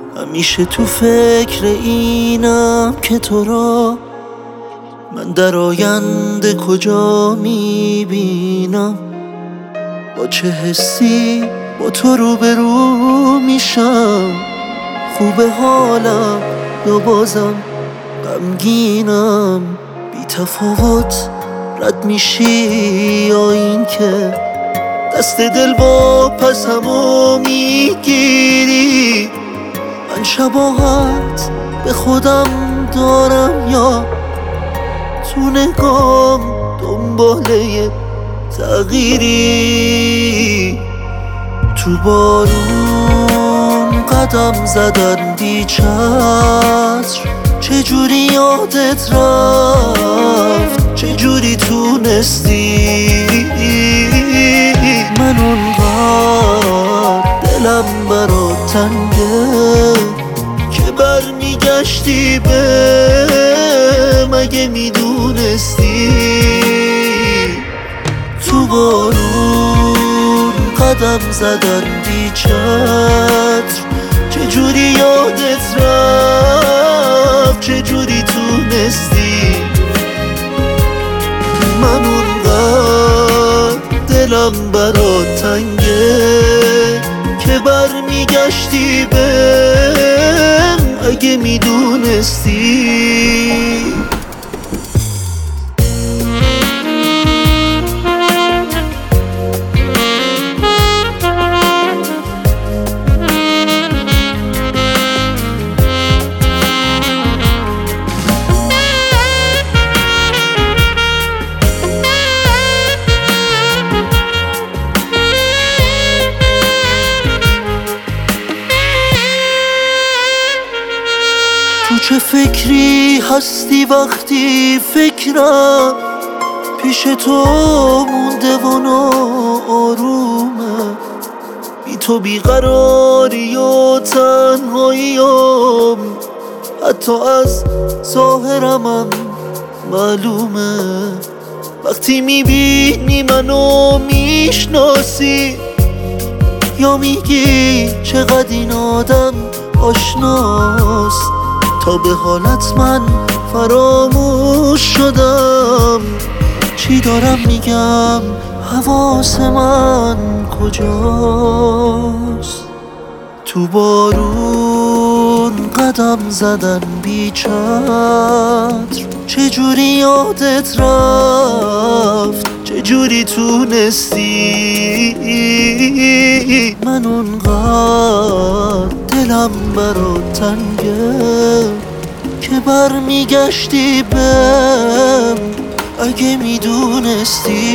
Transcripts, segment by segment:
همیشه تو فکر اینم که تو را من در آینده کجا میبینم. با چه حسی با تو روبرو میشم، خوبه حالم یا بازم غمگینم. بی تفاوت رد میشی یا این که دست دل با پسمو میگیری؟ من شباهت به خودم دارم یا تو نگام دنباله تغییری؟ تو بارون قدم زدن بی چتر، چجوری یادت رفت؟ چجوری تونستی؟ من اونقدر دلم برات تنگه که برمیگشتی مگه میدونستی؟ تو بارون قدم زدن بی چتر، چجوری یادت رفت؟ چجوری تونستی؟ من اونقدر دلم برات تنگه که برمیگشتی اگه میدونستی. تو چه فکری هستی وقتی فکرم پیش تو مونده و آرومه؟ بی تو بیقراری و تنهاییم حتی از ظاهرمم معلومه. وقتی میبینی منو میشناسی یا میگی چقدر این آدم آشناست، تا به حالت من فراموش شدم. چی دارم میگم؟ حواس من کجاست؟ تو بارون قدم زدن بی چتر، چجوری یادت رفت؟ چجوری تونستی؟ من اونقدر دلم برات تنگه که برمیگشتی اگه میدونستی.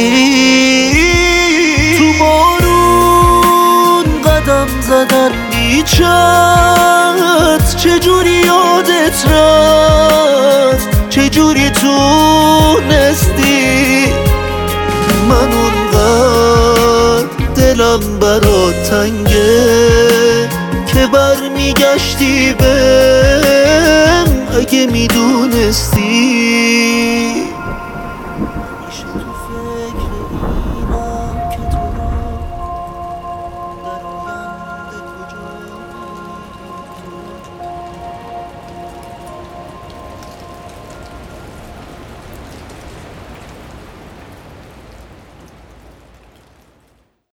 تو بارون قدم زدن بی چتر، چجوری یادت رفت؟ چجوری تونستی؟ من اونقدر دلم برات تنگه که برمیگشتی اگه میدونستی.